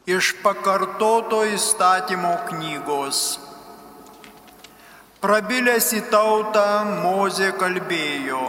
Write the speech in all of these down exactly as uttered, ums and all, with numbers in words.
Iš pakartoto įstatymo knygos. Prabilęs į tautą, Mozė kalbėjo: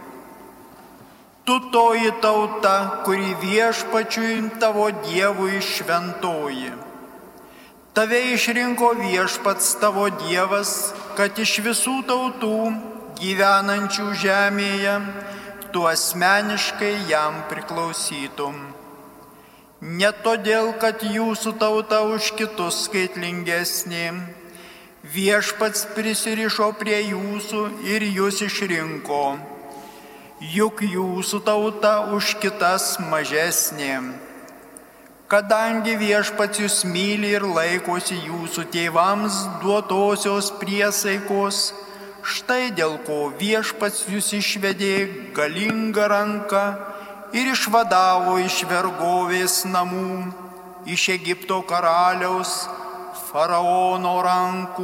Tu toji tauta, kuri viešpačiui tavo Dievui šventoji. Tave išrinko viešpats tavo Dievas, kad iš visų tautų gyvenančių žemėje tu asmeniškai jam priklausytum. Ne todėl, kad jūsų tauta už kitus skaitlingesnė, viešpats prisirišo prie jūsų ir jūs išrinko, juk jūsų tauta už kitas mažesnė. Kadangi viešpats jūs myli ir laikosi jūsų tėvams duotosios priesaikos, štai dėl ko viešpats jūs išvedė galingą ranką ir išvadavo iš vergovės namų, iš Egipto karaliaus faraono rankų.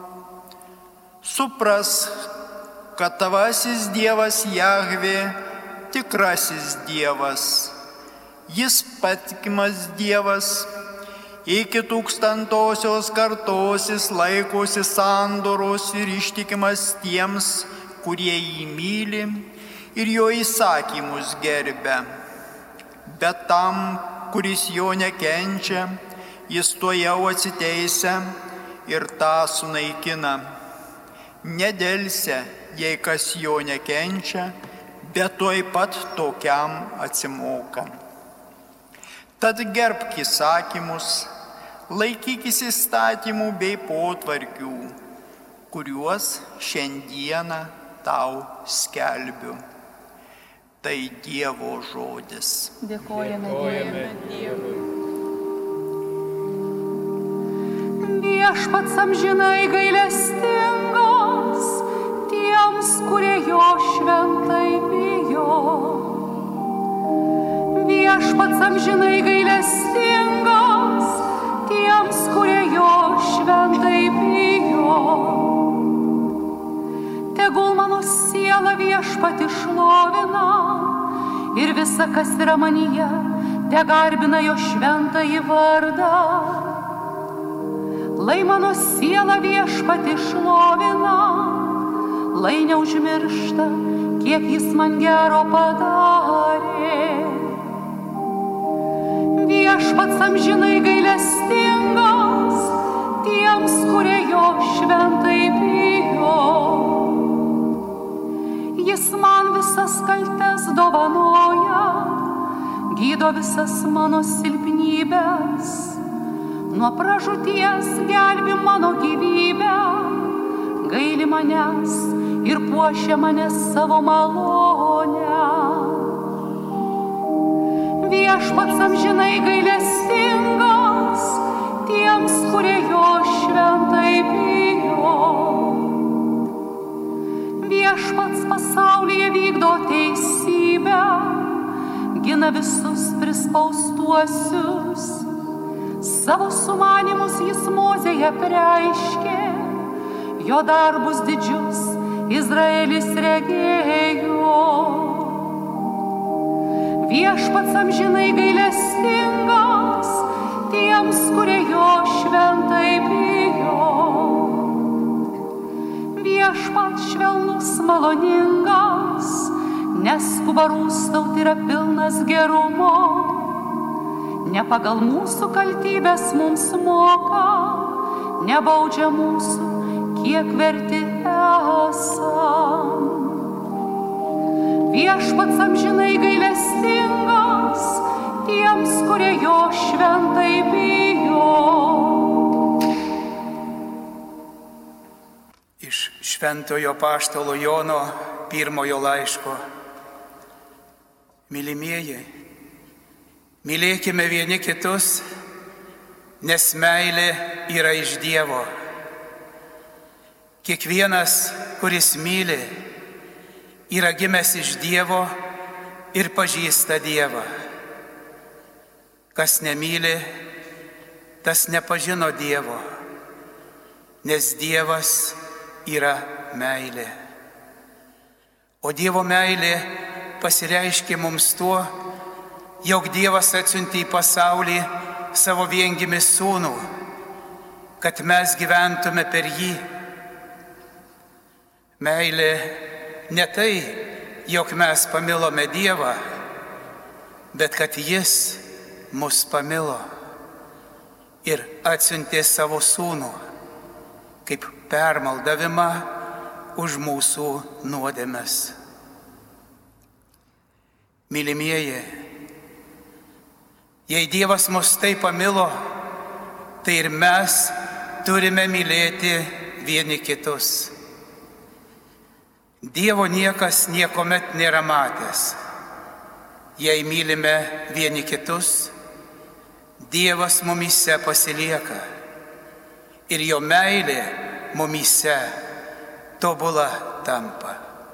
Supras, kad tavasis Dievas Jahvė tikrasis Dievas. Jis patikimas Dievas, iki tūkstantosios kartos jis laikosi sandoros ir ištikimas tiems, kurie jį myli ir jo įsakymus gerbia. Bet tam, kuris jo nekenčia, jis tuojau atsiteisia ir tą sunaikina. Nedelsia, jei kas jo nekenčia, bet tuoj pat tokiam atsimoka. Tad gerbk įsakymus, laikykis įstatymų bei potvarkių, kuriuos šiandieną tau skelbiu. Tai Dievo žodis. Dėkojame Dievui. Viešpats amžinai gailestingas tiems, kurie jo šventai bijo. Viešpats amžinai gailestingas tiems, kurie jo šventai bijo. Tegul mano siela viešpatį šlovina ir visa, kas yra manyje, tegarbina jo šventąjį vardą. Lai mano siela viešpatį šlovina, lai neužmiršta, kiek jis man gero padarė. Viešpats amžinai gailestingas tiems, kurie jo šventai bijo. Jis man visas kaltes dovanoja, gydo visas mano silpnybės, nuo pražūties gelbi mano gyvybę, gaili manęs ir puošia mane savo malonę. Viešpats amžinai gailestingas tiems, kurie jo šventai bijo. Viešpats pasaulyje vykdo teisybę, gina visus prispaustuosius. Savo sumanymus jis Mozėje preiškė, jo darbus didžius Izraelis regėjo. Viešpats amžinai gailestingas tiems, kurie jo šventai bijo. Viešpats švelnus maloningas, neskuba rūstaut, yra pilnas gerumo. Ne pagal mūsų kaltybės mums moka, nebaudžia mūsų, kiek verti esam. Viešpats amžinai gailestingas tiems, kurie jo šventai bijo. Iš šventojo apaštalo Jono pirmojo laiško. Mylimieji, mylėkime vieni kitus, nes meilė yra iš Dievo. Kiekvienas, kuris myli, yra gimęs iš Dievo ir pažįsta Dievą. Kas nemyli, tas nepažino Dievo, nes Dievas yra meilė. O Dievo meilė pasireiškė mums tuo, jog Dievas atsiuntė į pasaulį savo viengimį sūnų, kad mes gyventume per jį. Meilė ne tai, jog mes pamilome Dievą, bet kad jis mus pamilo ir atsiuntė savo sūnų kaip permaldavimą už mūsų nuodėmes. Mylimieji, jei Dievas mus taip pamilo, tai ir mes turime mylėti vieni kitus. Dievo niekas niekuomet nėra matęs. Jei mylime vieni kitus, Dievas mumyse pasilieka ir jo meilė mumyse tobula tampa.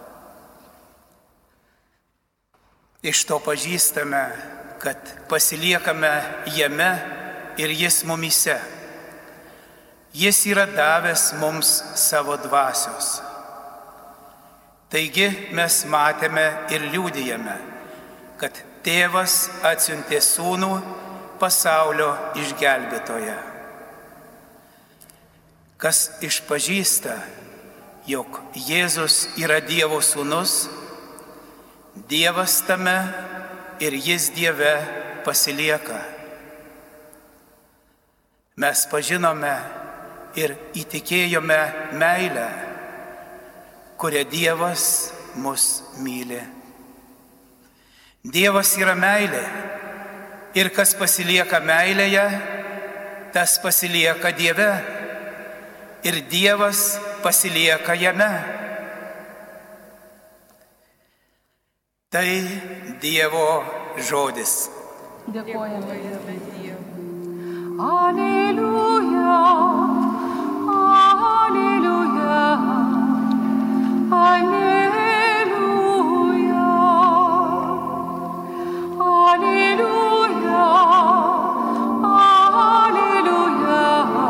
Iš to pažįstame, kad pasiliekame jame ir jis mumyse. Jis yra davęs mums savo dvasios. Taigi mes matėme ir liudijame, kad Tėvas atsiuntė sūnų pasaulio išgelbėtoją. Kas išpažįsta, jog Jėzus yra Dievo sūnus, Dievas tame ir jis Dieve pasilieka. Mes pažinome ir įtikėjome meilę, kuria Dievas mus myli. Dievas yra meilė ir kas pasilieka meilėje, tas pasilieka Dieve ir Dievas pasilieka jame. Tai Dievo žodis. Dėkojame Dievui. Alleluja, alleluja, alleluja, alleluja, alleluja,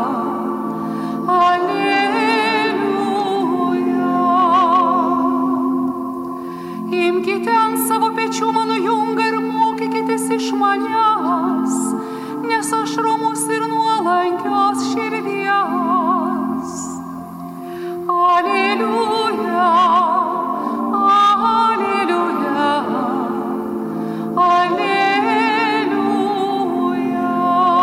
alleluja. Imkite ant savo pečių mano jungą ir mokykitės iš manęs, nes aš romus ir nuolankios širdies. Alleluja, alleluja, alleluja.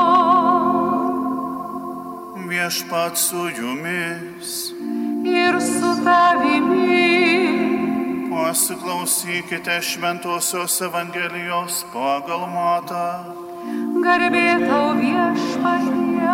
Viešpats su jumis Ir su tavimi. Pasiklausykite Šventosios Evangelijos pagal Matą. Garbė tau viešpatie.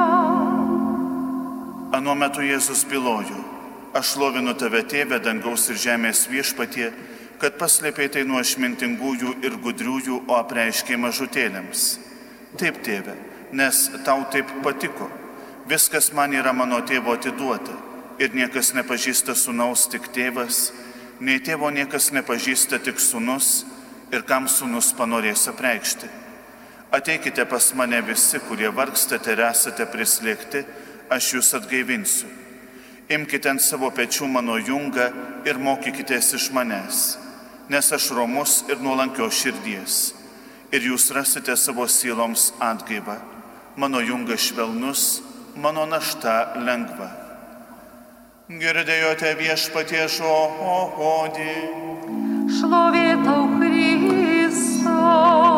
Anuo metu Jėzus bylojo: Aš šlovinu tave, Tėve, dangaus ir žemės viešpatie, kad paslėpei tai nuo išmintingųjų ir gudriųjų, o apreiškei mažutėlėms. Taip, Tėve, nes tau taip patiko. Viskas man yra mano Tėvo atiduota, ir niekas nepažįsta sūnaus tik Tėvas, nei Tėvo niekas nepažįsta tik sūnus, ir kam sūnus panorės apreikšti. Ateikite pas mane visi, kurie vargstate ir esate prislėgti, aš jūs atgaivinsiu. Imkite ant savo pečių mano jungą ir mokykitės iš manęs, nes aš romus ir nuolankios širdies, ir jūs rasite savo sieloms atgaivą. Mano jungas švelnus, mano našta lengva. Girdėjote Viešpaties žodį. Šlovė tau, Kristau.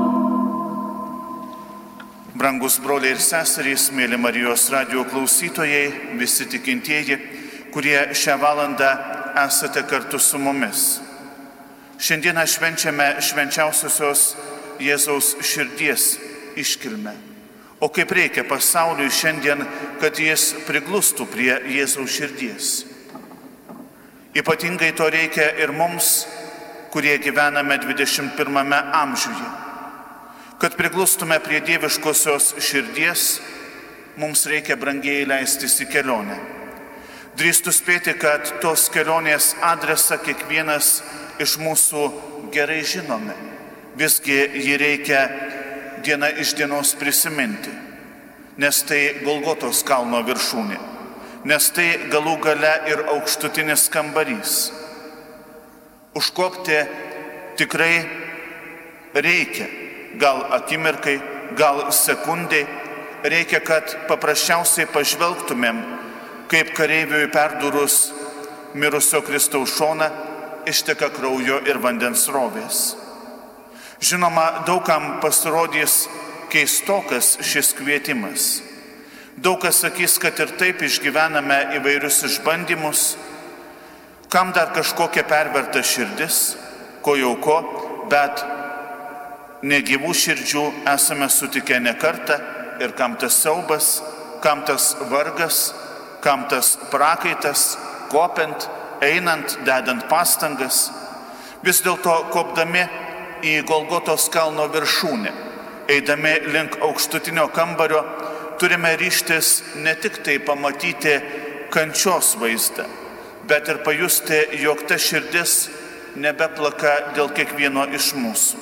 Brangus broliai ir seserys, mėly Marijos radijo klausytojai, visi tikintieji, kurie šią valandą esate kartu su mumis. Šiandieną švenčiame švenčiausiosios Jėzaus širdies iškilmę. O kaip reikia pasauliui šiandien, kad jis priglustų prie Jėzaus širdies. Ypatingai to reikia ir mums, kurie gyvename dvidešimt pirmame amžiuje. Kad priglustume prie dieviškosios širdies, mums reikia brangiai leistis į kelionę. Drįstu spėti, kad tos kelionės adresą kiekvienas iš mūsų gerai žinome. Visgi jį reikia diena iš dienos prisiminti, nes tai Golgotos kalno viršūnė, nes tai galų gale ir aukštutinis kambarys. Užkopti tikrai reikia. Gal akimirkai, gal sekundai, reikia, kad paprasčiausiai pažvelgtumėm, kaip kareiviui perdurus mirusio Kristaus šoną išteka kraujo ir vandens srovės. Žinoma, daugam pasirodys keistokas šis kvietimas. Daug kas sakys, kad ir taip išgyvename įvairius išbandymus, kam dar kažkokia perverta širdis, ko jau ko, bet negyvų širdžių esame sutikę ne kartą ir kam tas siaubas, kam tas vargas, kam tas prakaitas, kopiant, einant, dedant pastangas, vis dėlto kopdami į Golgotos kalno viršūnę, eidami link aukštutinio kambario, turime ryžtis ne tik tai pamatyti kančios vaizdą, bet ir pajusti, jog ta širdis nebeplaka dėl kiekvieno iš mūsų.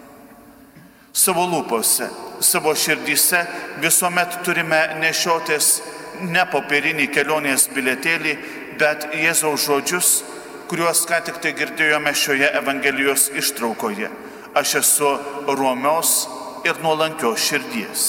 Savo lūpose, savo širdyse visuomet turime nešiotis ne popierinį kelionės bilietėlį, bet Jėzaus žodžius, kuriuos ką tik tai girdėjome šioje Evangelijos ištraukoje. Aš esu romios ir nuolankios širdies.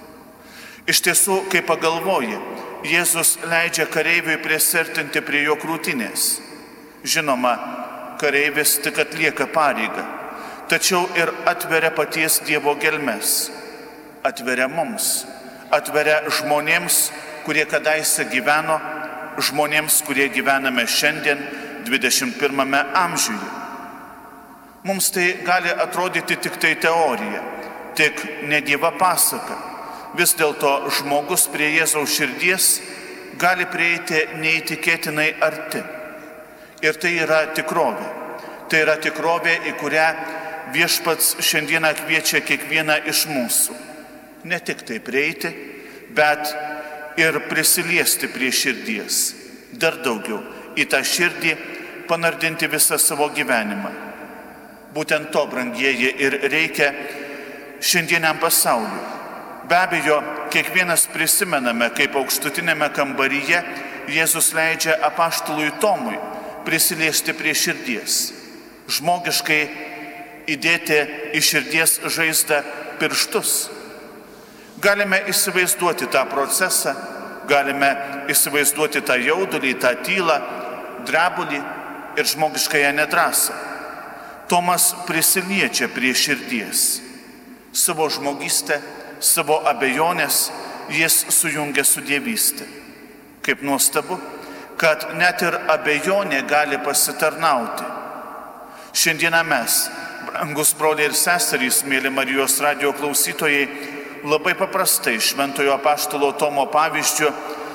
Iš tiesų, kai pagalvoji, Jėzus leidžia kareiviui prisertinti prie jo krūtinės. Žinoma, kareivis tik atlieka pareigą, tačiau ir atveria paties Dievo gelmes. Atveria mums, atveria žmonėms, kurie kadaise gyveno, žmonėms, kurie gyvename šiandien dvidešimt pirmame amžiuje. Mums tai gali atrodyti tik tai teorija, tik negyva pasaka. Vis dėlto žmogus prie Jėzaus širdies gali prieiti neįtikėtinai arti. Ir tai yra tikrovė. Tai yra tikrovė, į kurią Viešpats šiandieną kviečia kiekvieną iš mūsų. Ne tik tai prieiti, bet ir prisiliesti prie širdies. Dar daugiau, į tą širdį panardinti visą savo gyvenimą. Būtent to, brangieji, ir reikia šiandieniam pasauliu. Be abejo, kiekvienas prisimename, kaip aukštutinėme kambaryje Jėzus leidžia apaštalui Tomui prisiliesti prie širdies. Žmogiškai įdėti į širdies žaizdą pirštus. Galime įsivaizduoti tą procesą, galime įsivaizduoti tą jaudulį, tą tylą, drebulį ir žmogiškąją nedrąsą. Tomas prisiliečia prie širdies. Savo žmogystę, savo abejonės jis sujungia su dievystė. Kaip nuostabu, kad net ir abejonė gali pasitarnauti. Šiandieną mes, brangus broliai ir seserys, mėly Marijos radijo klausytojai, labai paprastai šventojo apaštalo Tomo pavyzdžiu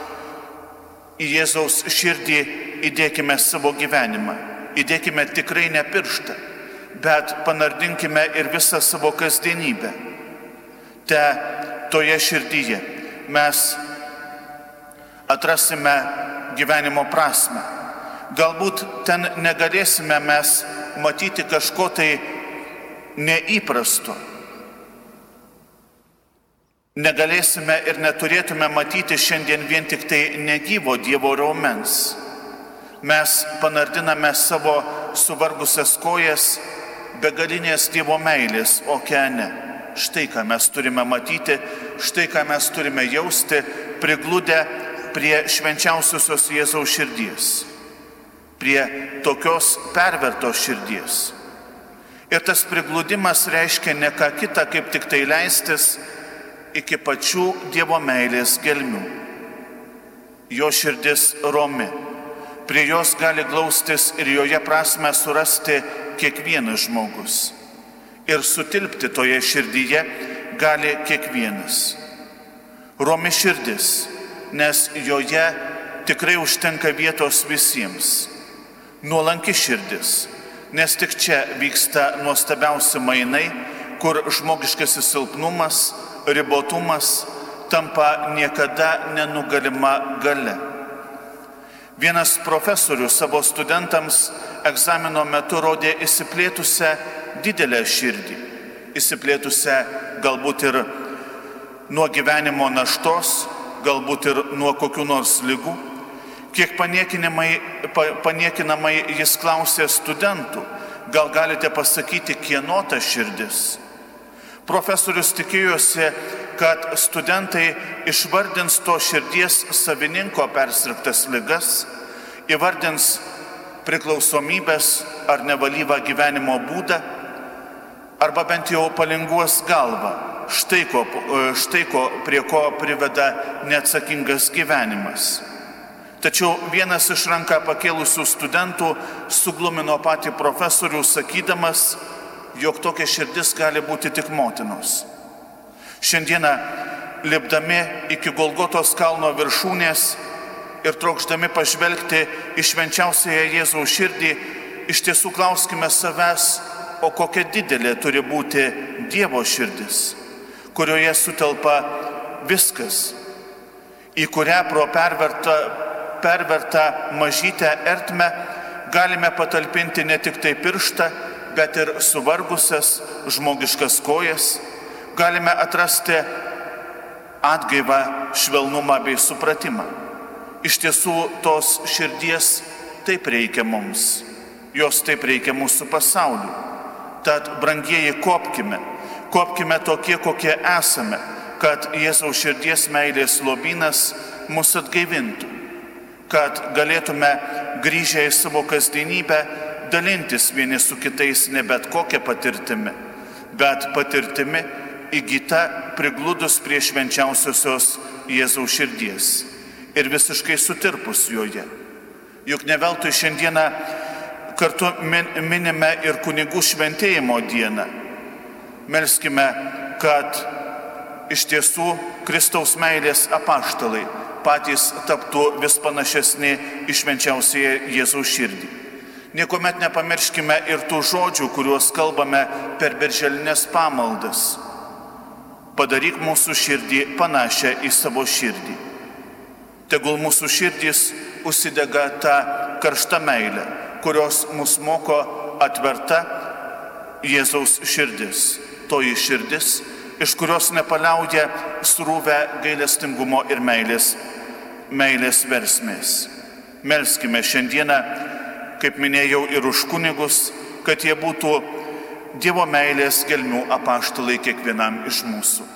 į Jėzaus širdį įdėkime savo gyvenimą. Įdėkime tikrai ne pirštą, bet panardinkime ir visą savo kasdienybę. Te toje širdyje mes atrasime gyvenimo prasmę. Galbūt ten negalėsime mes matyti kažko tai neįprasto. Negalėsime ir neturėtume matyti šiandien vien tik tai negyvo Dievo raumens. Mes panardiname savo suvargusias kojas begalinės Dievo meilės okeane. Štai ką mes turime matyti, štai ką mes turime jausti, prigludę prie švenčiausiosios Jėzaus širdies, prie tokios pervertos širdies. Ir tas prigludimas reiškia ne ką kitą, kaip tik tai leistis iki pačių Dievo meilės gelmių. Jo širdis romi, prie jos gali glaustis ir joje prasmę surasti kiekvienas žmogus. Ir sutilpti toje širdyje gali kiekvienas. Romi širdis, nes joje tikrai užtenka vietos visiems. Nuolanki širdis, nes tik čia vyksta nuostabiausi mainai, kur žmogiškasis silpnumas, ribotumas tampa niekada nenugalima galia. Vienas profesorius savo studentams egzamino metu rodė išsiplėtusią didelę širdį, išsiplėtusią galbūt ir nuo gyvenimo naštos, galbūt ir nuo kokių nors ligų. Kiek paniekinamai, pa, paniekinamai jis klausė studentų, gal galite pasakyti, kieno ta širdis? Profesorius tikėjosi, kad studentai išvardins to širdies savininko persirgtas ligas, įvardins priklausomybės ar nevalyvą gyvenimo būdą, arba bent jau palinguos galvą, štai ko, štai ko prie ko priveda neatsakingas gyvenimas. Tačiau vienas iš ranką pakėlusių studentų suglumino patį profesorių, sakydamas, jog tokia širdis gali būti tik motinos. Šiandieną, lipdami iki Golgotos kalno viršūnės ir trokšdami pažvelgti į švenčiausiąją Jėzaus širdį, iš tiesų klauskime savęs, o kokia didelė turi būti Dievo širdis, kurioje sutelpa viskas, į kurią pro pervertą, pervertą mažytę ertmę galime patalpinti ne tik tai pirštą, bet ir suvargusias žmogiškas kojas, galime atrasti atgaivą, švelnumą bei supratimą. Iš tiesų, tos širdies taip reikia mums, jos taip reikia mūsų pasauliu. Tad, brangieji, kopkime, kopkime tokie, kokie esame, kad Jėzaus širdies meilės lobynas mus atgaivintų, kad galėtume grįžę į savo kasdienybę dalintis vieni su kitais ne bet kokią patirtimi, bet patirtimi įgyta prigludus prie švenčiausiosios Jėzaus širdies ir visiškai sutirpus joje. Juk ne veltui šiandieną kartu minime ir kunigų šventėjimo dieną. Melskime, kad iš tiesų Kristaus meilės apaštalai patys taptų vis panašesni į švenčiausiąją Jėzaus širdį. Niekuomet nepamirškime ir tų žodžių, kuriuos kalbame per birželinės pamaldas. Padaryk mūsų širdį panašią į savo širdį. Tegul mūsų širdys užsidega tą karštą meilę, kurios mus moko atverta Jėzaus širdis. Toji širdis, iš kurios nepaliauja srūvę gailestingumo ir meilės, meilės versmės. Melskime šiandieną, kaip minėjau, ir už kunigus, kad jie būtų Dievo meilės gelmių apaštalai kiekvienam iš mūsų.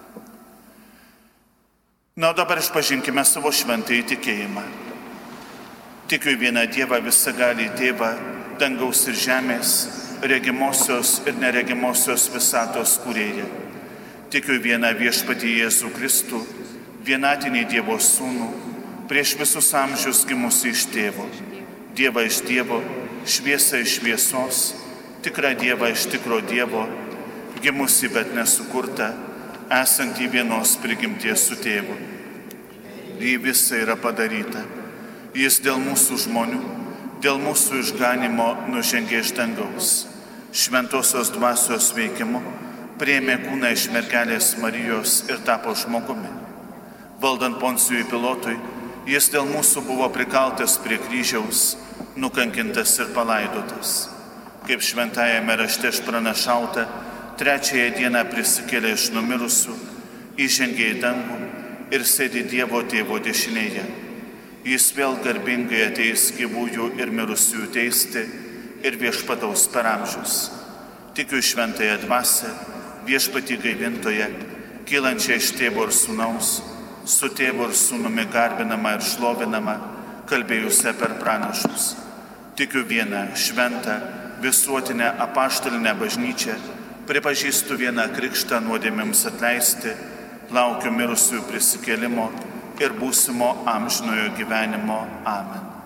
Na, o dabar išpažinkime savo šventąjį tikėjimą. Tikiu į vieną Dievą, visagalį Tėvą, dangaus ir žemės, regimosios ir neregimosios visatos kūrėją. Tikiu į vieną viešpatį Jėzų Kristų, vienatinį Dievo sūnų, prieš visus amžius gimusi iš tėvo, Dievą iš Dievo, šviesą iš šviesos, tikrą Dievą iš tikro Dievo, gimusi bet nesukurta, esantį vienos prigimties su tėvu. Jį visa yra padaryta. Jis dėl mūsų žmonių, dėl mūsų išganimo nužengė iš dangaus. Šventosios dvasios veikimu priėmė kūną iš mergelės Marijos ir tapo žmogumi. Valdant Poncijui Pilotui, jis dėl mūsų buvo prikaltas prie kryžiaus, nukankintas ir palaidotas. Kaip šventajame rašte išpranašauta, trečiąją dieną prisikėlė iš numirusių, įžengė į dangų ir sėdi Dievo Tėvo dešinėje. Jis vėl garbingai ateis gyvųjų ir mirusiųjų teisti ir viešpataus per amžius. Tikiu šventąją dvasią, viešpatį gaivintoje, kylančią iš tėvo ir sūnaus, su tėvu ir sūnumi garbinama ir šlovinama, kalbėjusią per pranašus. Tikiu vieną šventą, visuotinę apaštalinę bažnyčią, pripažįstu vieną krikštą nuodėmėms atleisti, laukiu mirusiųjų prisikėlimo ir būsimo amžinojo gyvenimo. Amen.